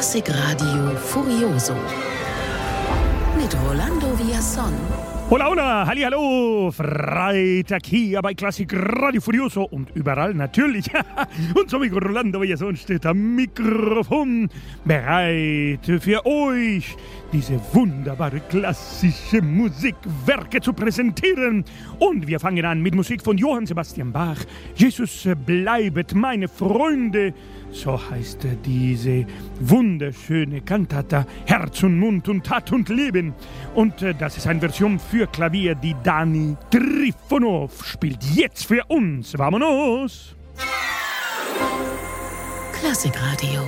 Klassikradio Furioso mit Rolando Villazón. Hola, hola, hallihallo, Freitag hier bei Klassik Radio Furioso und überall natürlich. Unser Amigo Rolando Villazón steht am Mikrofon, bereit für euch diese wunderbare klassische Musikwerke zu präsentieren. Und wir fangen an mit Musik von Johann Sebastian Bach. Jesus bleibet meine Freunde. So heißt diese wunderschöne Kantata, Herz und Mund und Tat und Leben. Und das ist eine Version für Klavier, die Dani Trifonov spielt jetzt für uns. Vamonos! Klassikradio.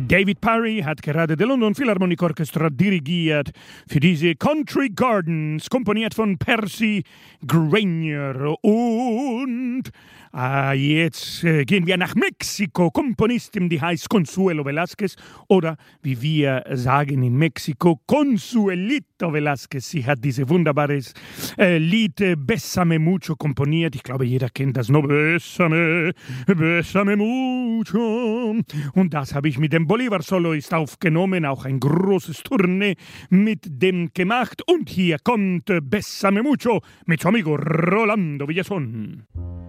David Parry hat gerade die London Philharmonic Orchestra dirigiert für diese Country Gardens, komponiert von Percy Grainger. Und jetzt gehen wir nach Mexiko. Komponistin, die heißt Consuelo Velázquez oder wie wir sagen in Mexiko, Consuelito Velázquez. Sie hat dieses wunderbares Lied Bésame Mucho komponiert. Ich glaube, jeder kennt das noch. Bésame, Bésame Mucho. Und das habe ich mit dem Bolívar-Soloist aufgenommen. Auch ein großes Tournee mit dem gemacht. Und hier kommt Bésame Mucho mit su amigo Rolando Villazón.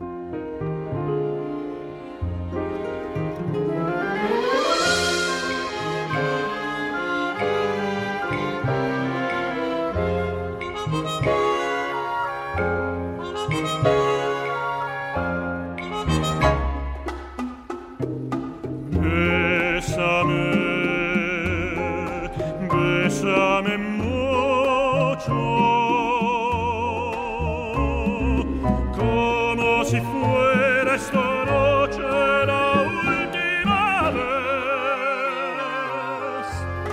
Bésame mucho, como si fuera esta noche la última vez.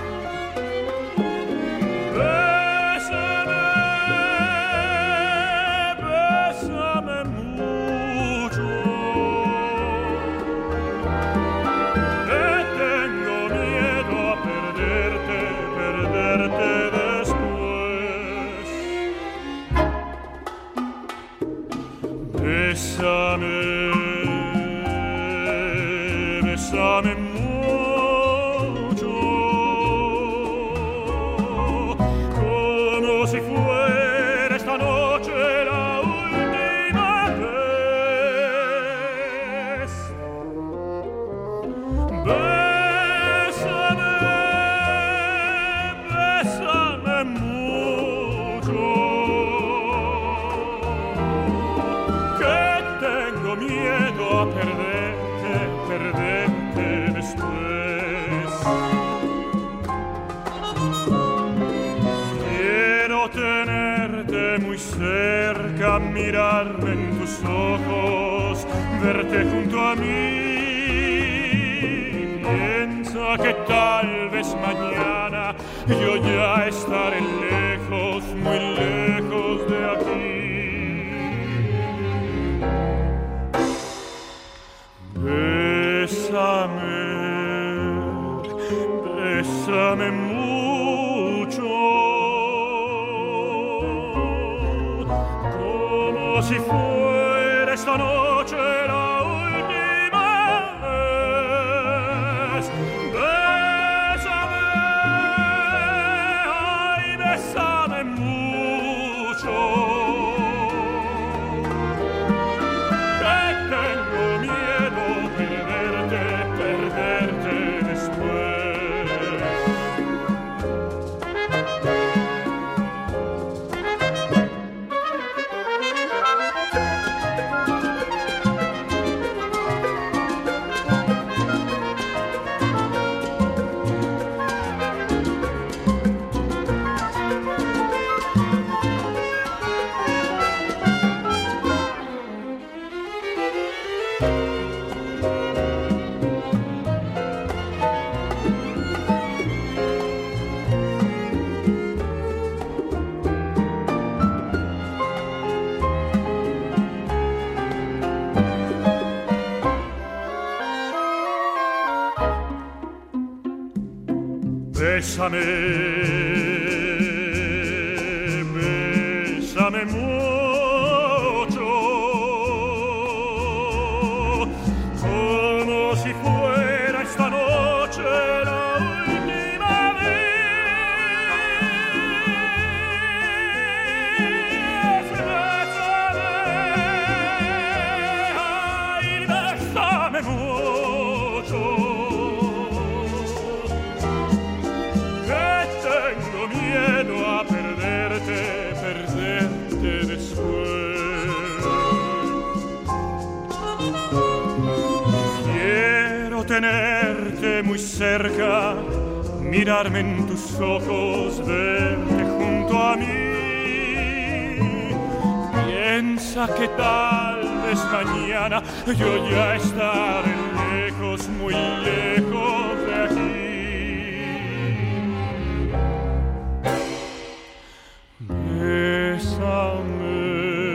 Bésame, bésame mucho, que tengo miedo a perderte después. Bésame, bésame mucho, como si fuera esta noche la última vez. Bésame mucho, que tengo miedo a perderte después. Quiero tenerte muy cerca, mirarme en tus ojos, verte junto a mí. Piensa que tal vez mañana yo ya estaré lejos, muy lejos de aquí. Bésame, bésame mucho, como si fuera esta noche la última vez. Bésame, ay, bésame mucho, que tengo miedo perderte después. Bésame, bésame mucho, como si fuera esta noche la última vez. Bésame, ay, bésame mucho, tengo miedo a perderte después. Quiero tenerte muy cerca, mirarme en tus ojos, verte junto a mí. Piensa que tal vez vez mañana yo ya estaré lejos, muy lejos de aquí. Bésame,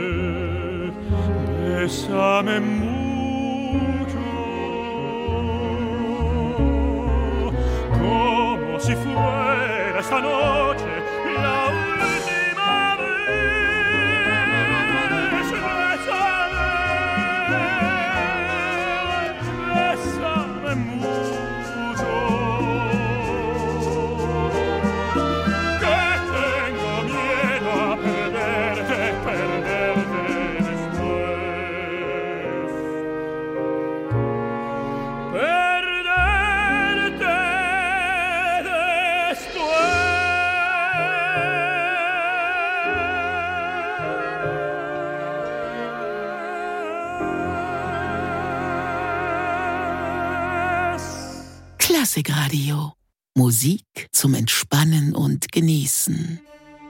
bésame mucho, como si fuera esta noche la última vez. Bésame, bésame mucho, que tengo miedo a perderte, perderte después. Perderte después. Klassikradio. Musik zum Entspannen und Genießen.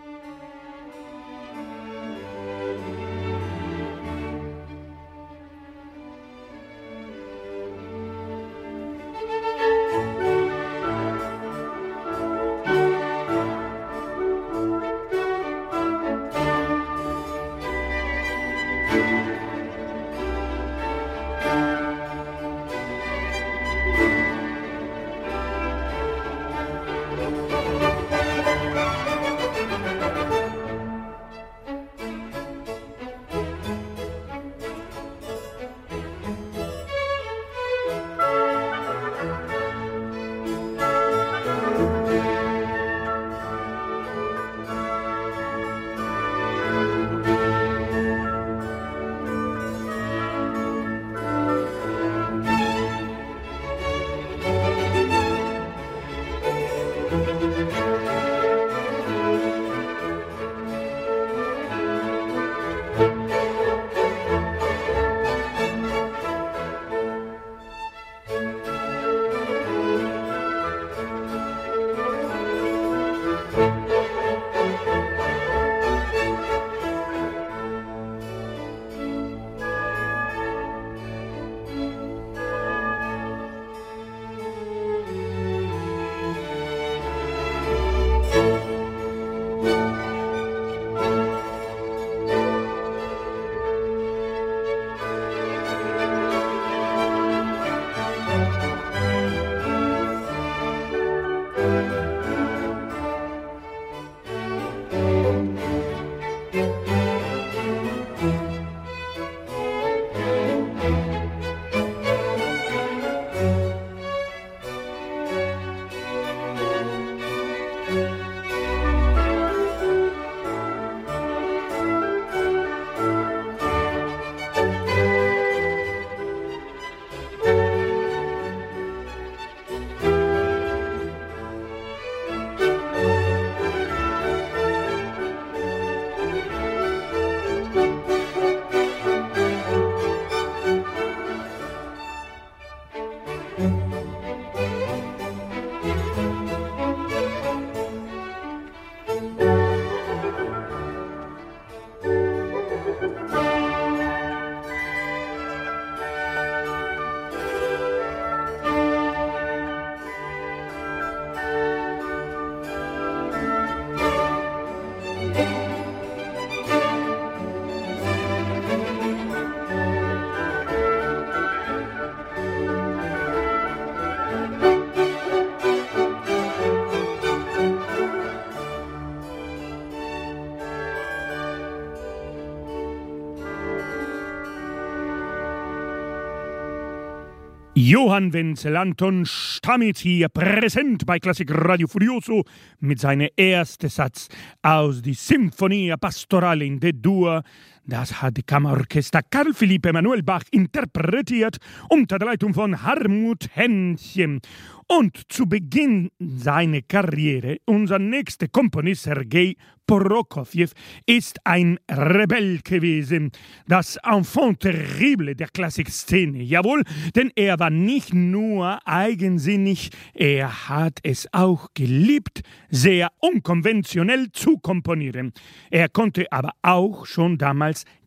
Johann Wenzel Anton Stamitz hier präsent bei Klassik Radio Furioso mit seinem ersten Satz aus die Sinfonia Pastorale in D-Dur. Das hat die Kammerorchester Karl Philipp Emanuel Bach interpretiert unter der Leitung von Hartmut Henschen. Und zu Beginn seiner Karriere, unser nächster Komponist Sergei Prokofjew ist ein Rebell gewesen, das Enfant terrible der Klassikszene. Jawohl, denn er war nicht nur eigensinnig, er hat es auch geliebt, sehr unkonventionell zu komponieren. Er konnte aber auch schon damals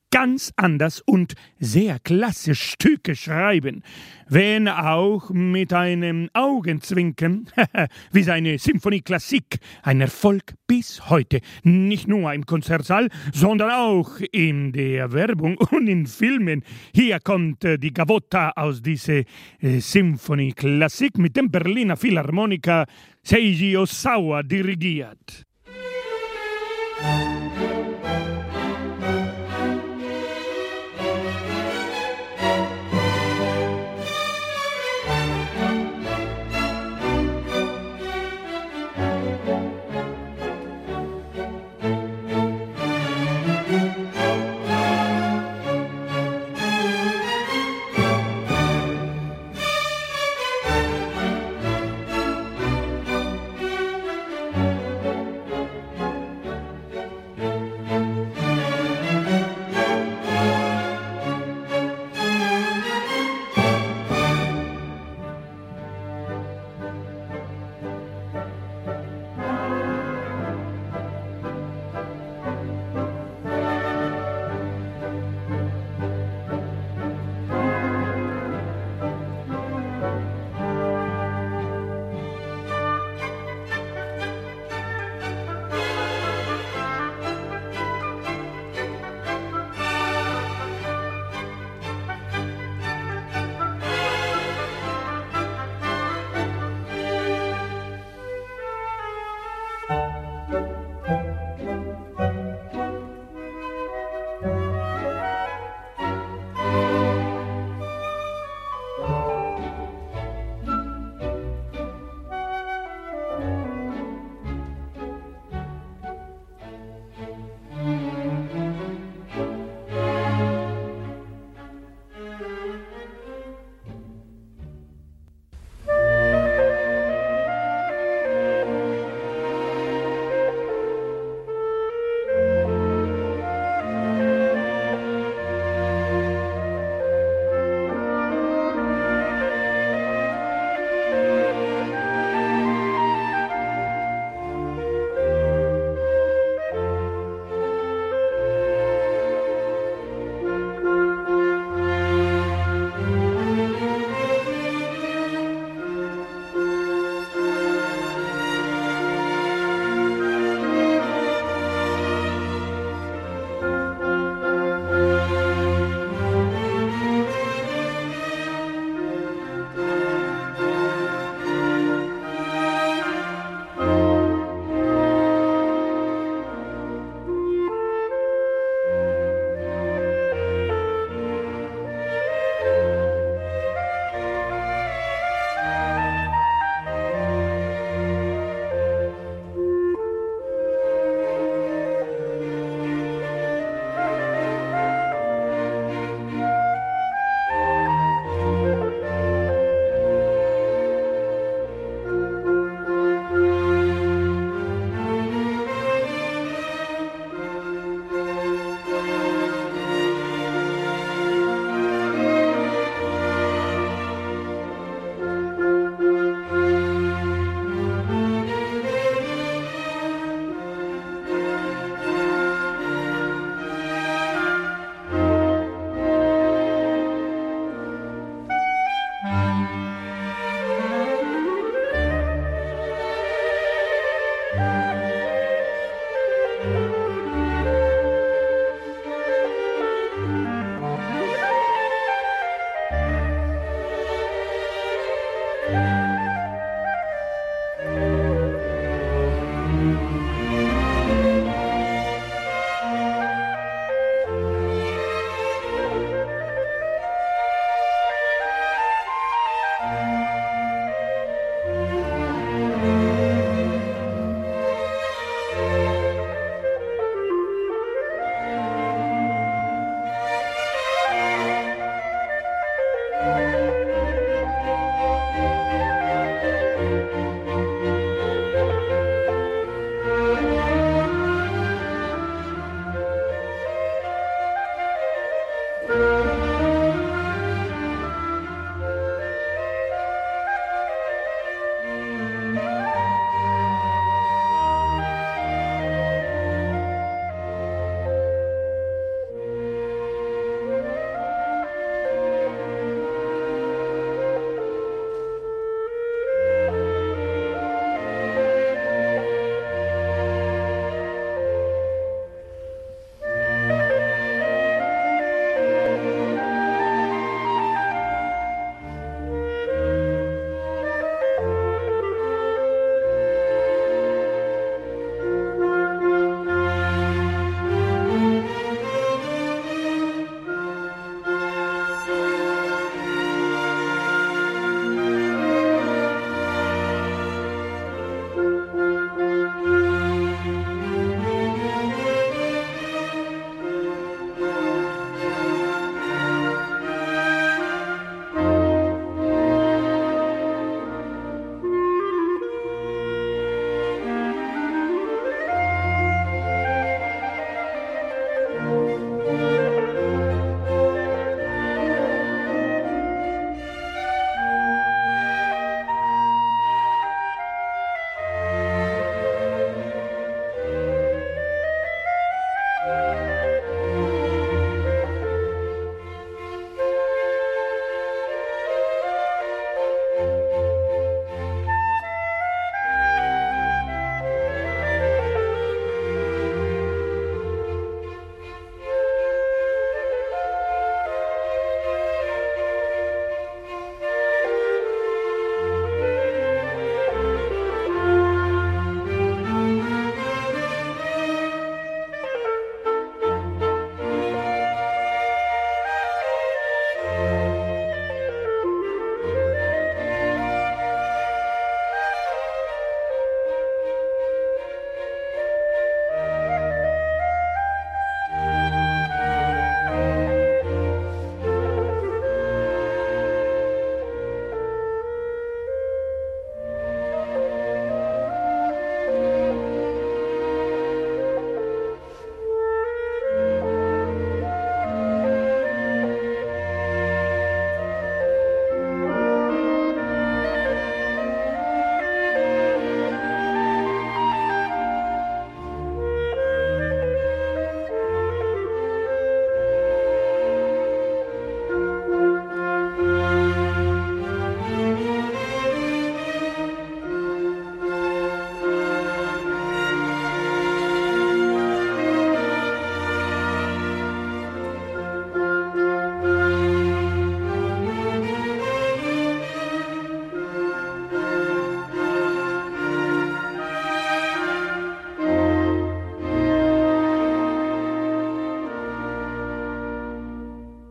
ganz anders und sehr klasse Stücke schreiben, wenn auch mit einem Augenzwinkern, wie seine Symphonie Klassik, ein Erfolg bis heute, nicht nur im Konzertsaal, sondern auch in der Werbung und in Filmen. Hier kommt die Gavotta aus dieser Symphonie Klassik mit dem Berliner Philharmoniker Seiji Osawa dirigiert.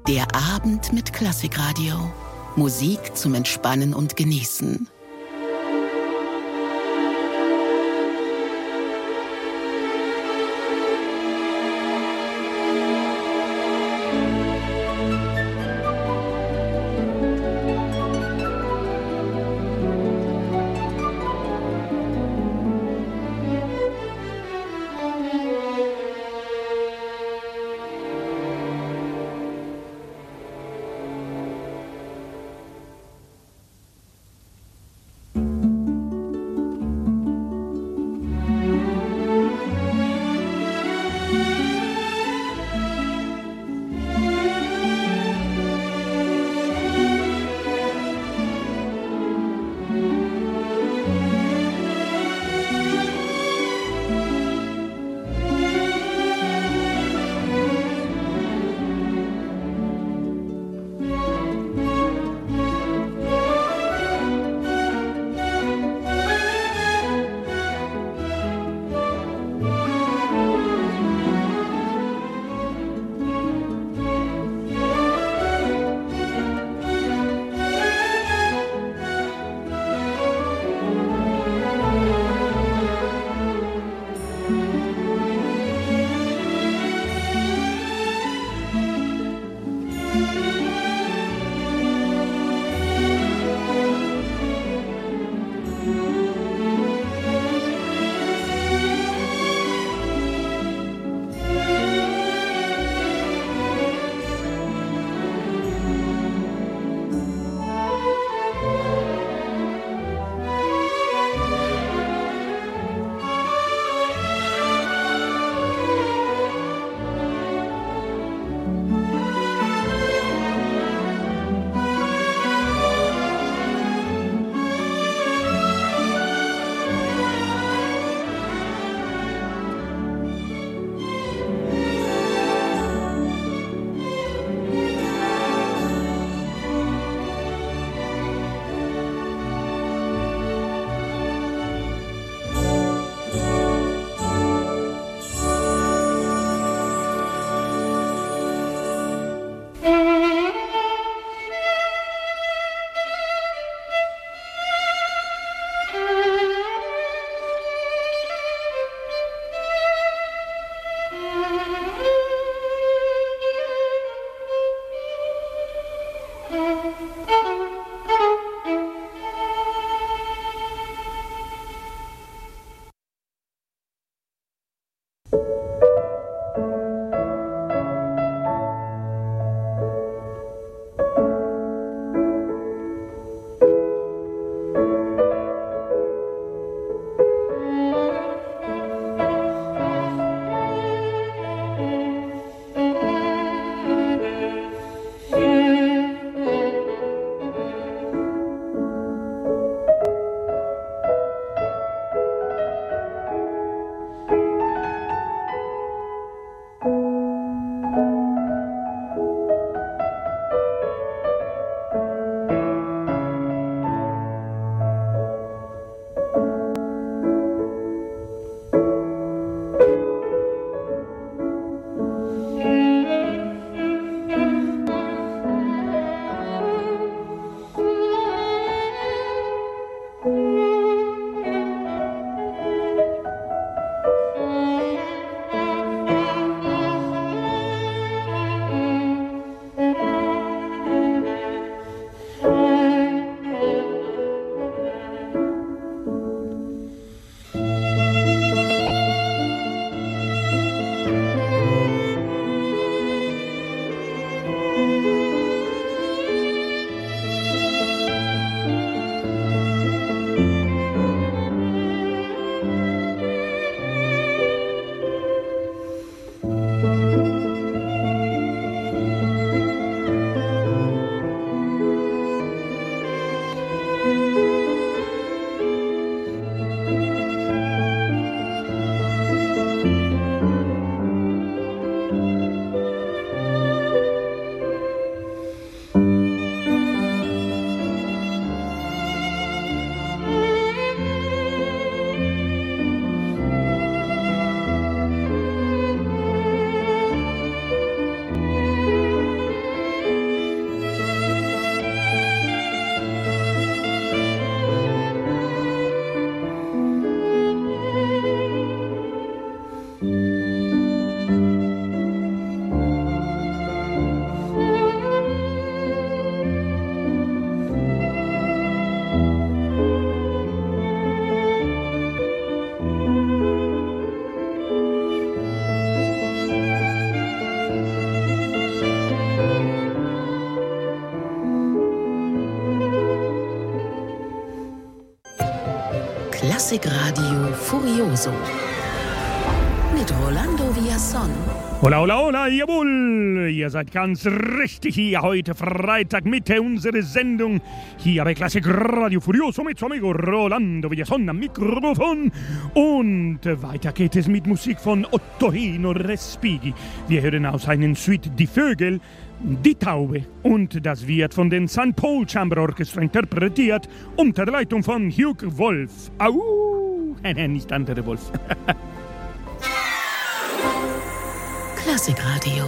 Der Abend mit Klassikradio. Musik zum Entspannen und Genießen. Klassikradio Furioso mit Rolando Villazón. Hola, hola, hola, jawohl, ihr seid ganz richtig hier heute Freitag Mitte unserer Sendung hier bei Klassikradio Furioso mit amigo Rolando Villazón am Mikrofon und weiter geht es mit Musik von Ottorino Respighi. Wir hören aus seinen Suite Die Vögel, Die Taube und das wird von den St. Paul Chamber Orchestra interpretiert unter der Leitung von Hugh Wolf. Au, nicht andere Wolf. Klassikradio.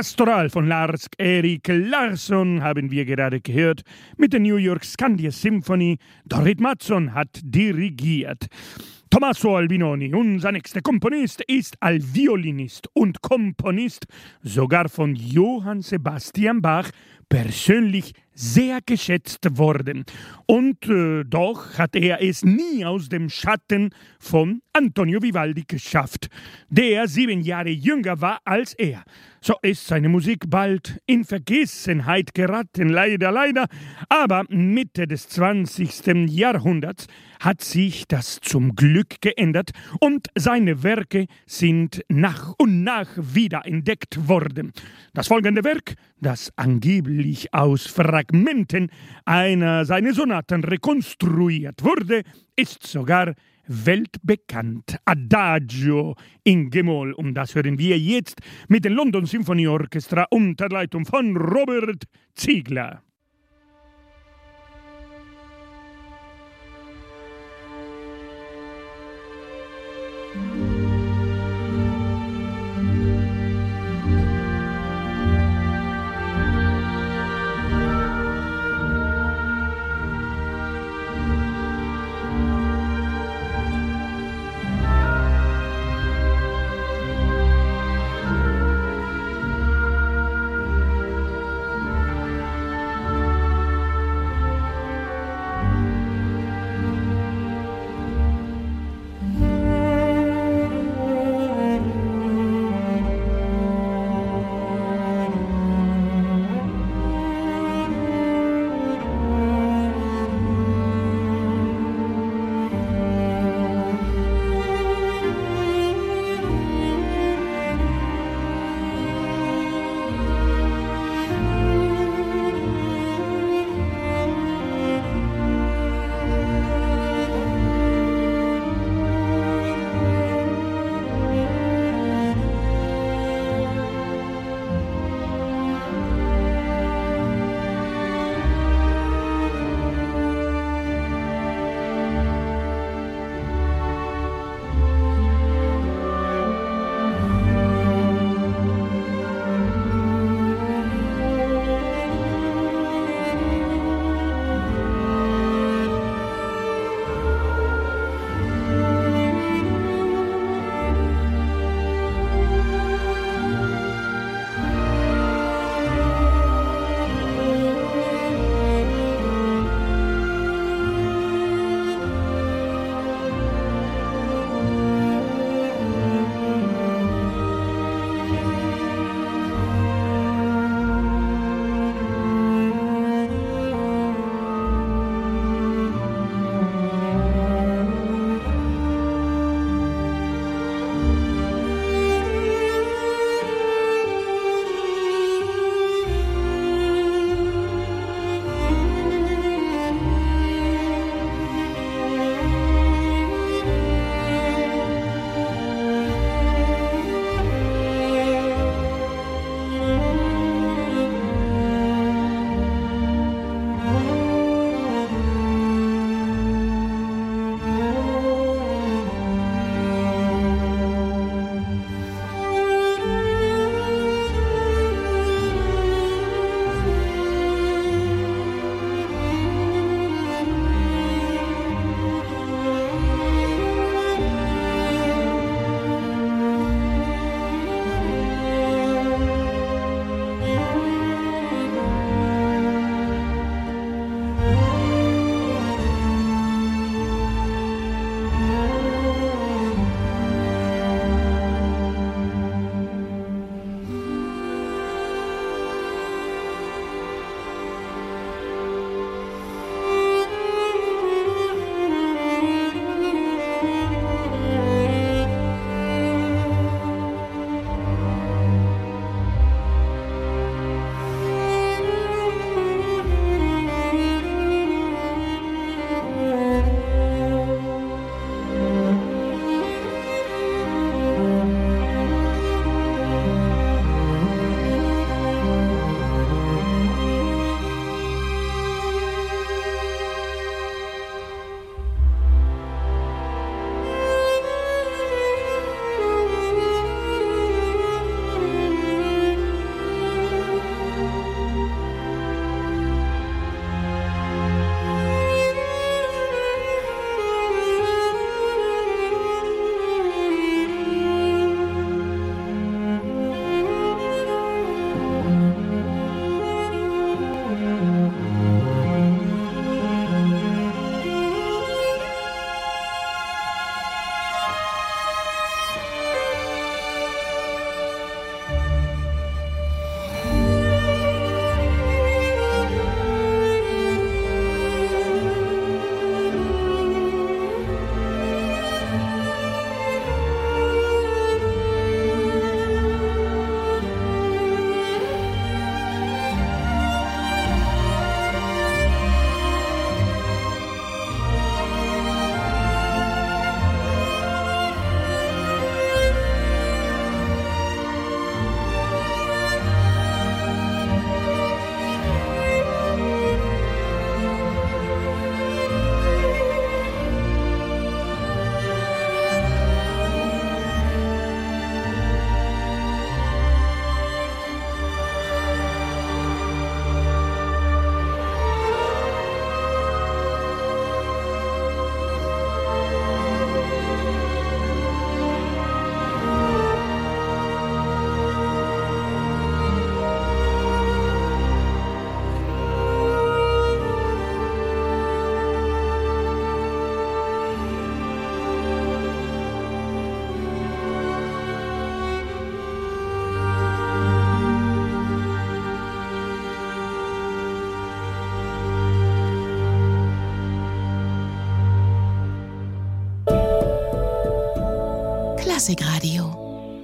Pastoral von Lars-Erik Larsson haben wir gerade gehört mit der New York Scandia Symphony. Dorit Mattsson hat dirigiert. Tommaso Albinoni, unser nächster Komponist, ist als Violinist und Komponist sogar von Johann Sebastian Bach persönlich sehr geschätzt worden. Und doch hat er es nie aus dem Schatten von Antonio Vivaldi geschafft, der 7 Jahre jünger war als er. So ist seine Musik bald in Vergessenheit geraten, leider. Aber Mitte des 20. Jahrhunderts hat sich das zum Glück geändert und seine Werke sind nach und nach wieder entdeckt worden. Das folgende Werk, das angeblich aus Fragmenten einer seiner Sonaten rekonstruiert wurde, ist sogar weltbekannt. Adagio in G-Moll. Und das hören wir jetzt mit dem London Symphony Orchestra unter Leitung von Robert Ziegler. Klassikradio.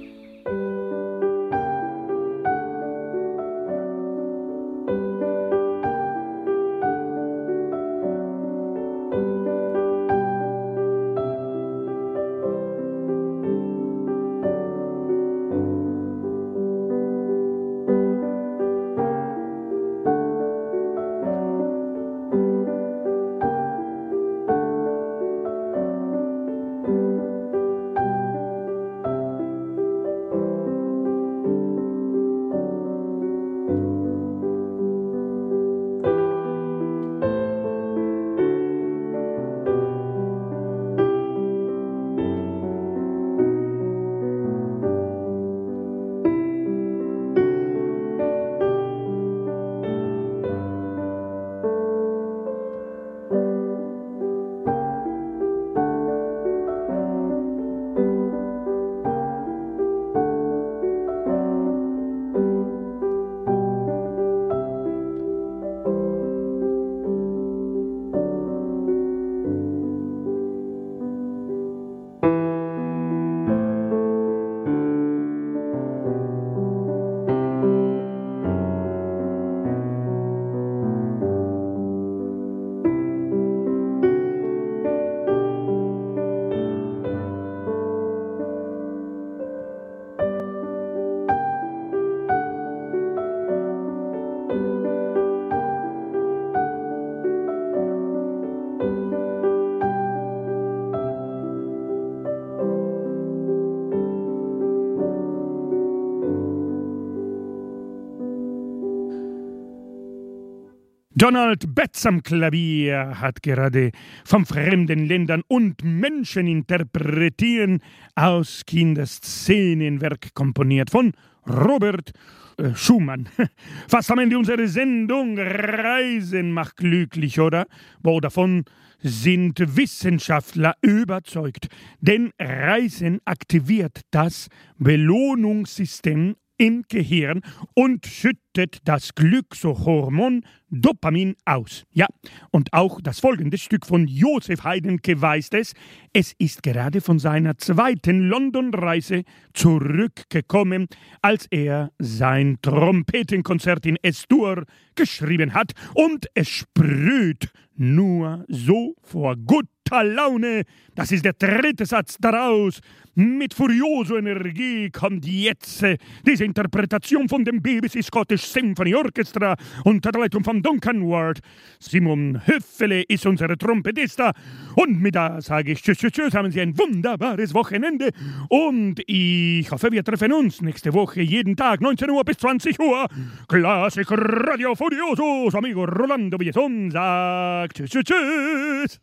Donald Betts am Klavier hat gerade von fremden Ländern und Menschen interpretieren aus Kinderszenenwerk komponiert von Robert Schumann. Fast am Ende unserer Sendung. Reisen macht glücklich, oder? Wo davon sind Wissenschaftler überzeugt. Denn Reisen aktiviert das Belohnungssystem im Gehirn und schüttet das Glückshormon Dopamin aus. Ja, und auch das folgende Stück von Joseph Haydn weiß es. Es ist gerade von seiner zweiten London-Reise zurückgekommen, als er sein Trompetenkonzert in S-Dur geschrieben hat. Und es sprüht nur so vor guter Laune. Das ist der dritte Satz daraus. Mit furioser Energie kommt jetzt diese Interpretation von dem BBC Scottish Symphony Orchestra unter der Leitung von Duncan Ward. Simon Höffele ist unsere Trompetista. Und mit da sage ich tschüss, haben Sie ein wunderbares Wochenende. Und ich hoffe, wir treffen uns nächste Woche jeden Tag, 19 Uhr bis 20 Uhr. Klassik Radio Furioso. Amigo Rolando Villazón sagt tschüss.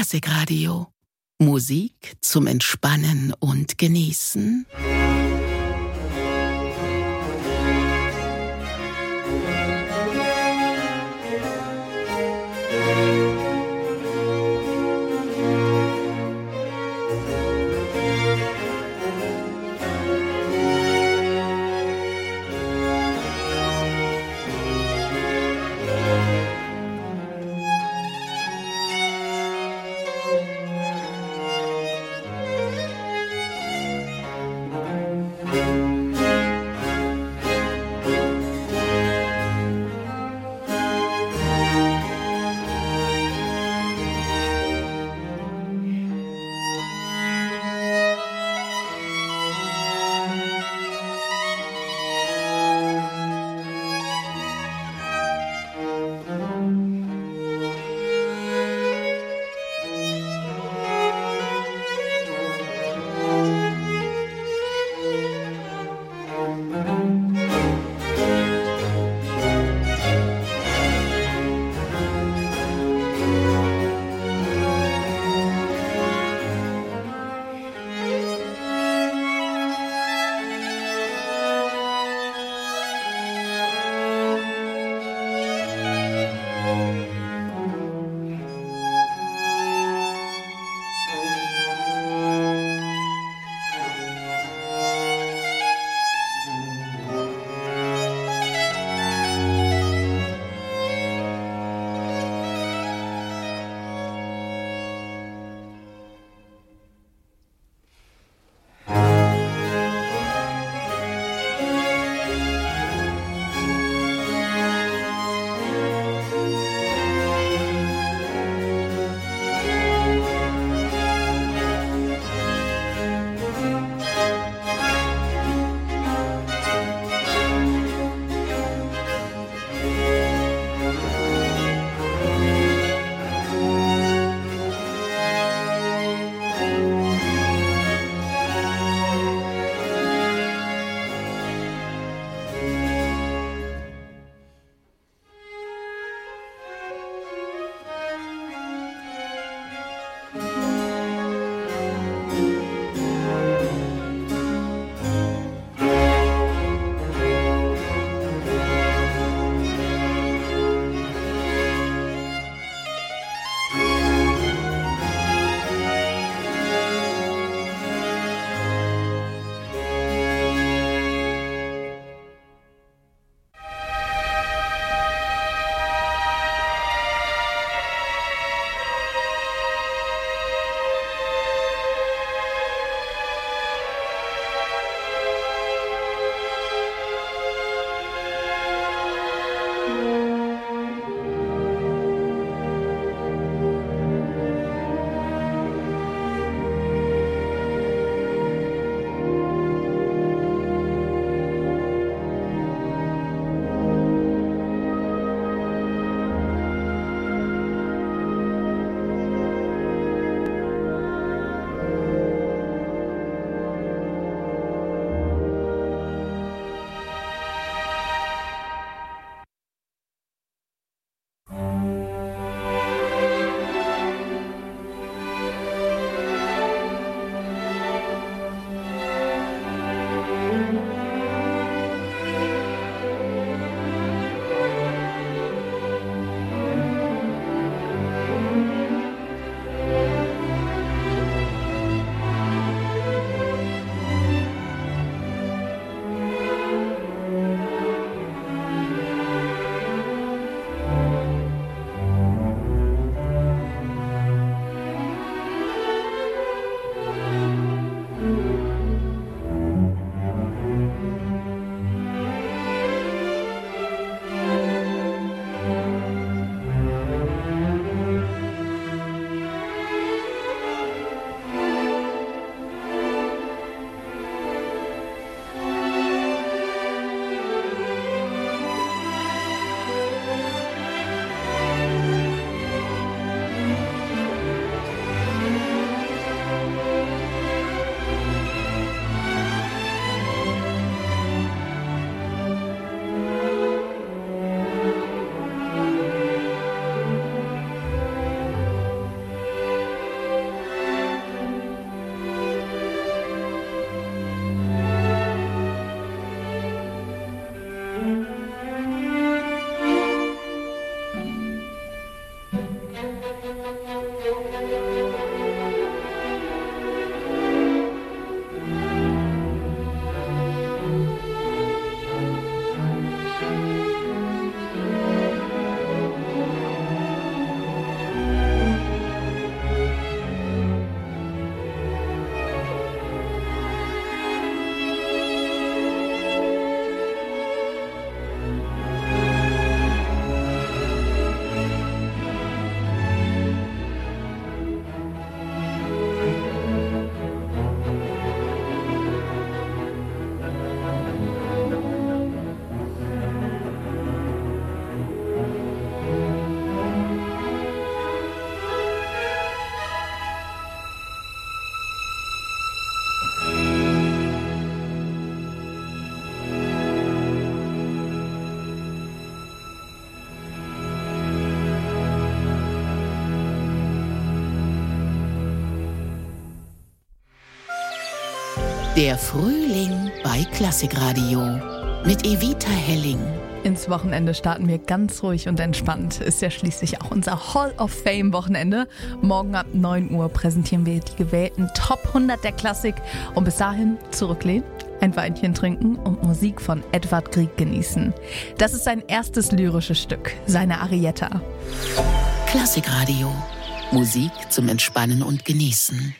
Klassikradio. Musik zum Entspannen und Genießen. Der Frühling bei Klassikradio mit Evita Helling. Ins Wochenende starten wir ganz ruhig und entspannt. Ist ja schließlich auch unser Hall of Fame Wochenende. Morgen ab 9 Uhr präsentieren wir die gewählten Top 100 der Klassik. Und bis dahin zurücklehnen, ein Weinchen trinken und Musik von Edvard Grieg genießen. Das ist sein erstes lyrisches Stück, seine Arietta. Klassikradio. Musik zum Entspannen und Genießen.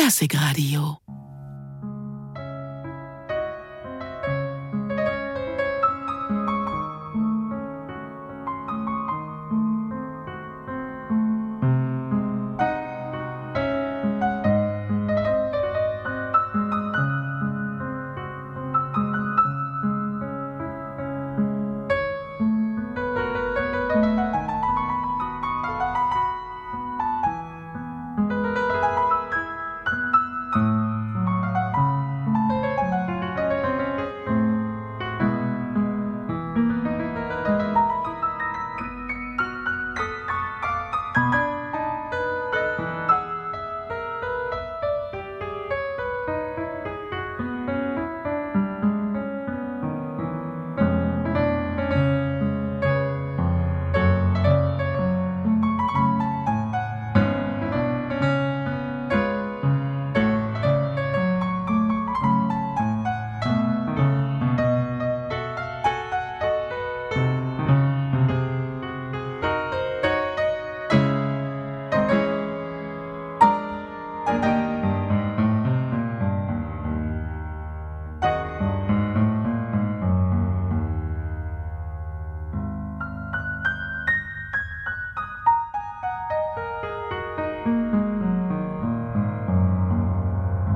Klassikradio.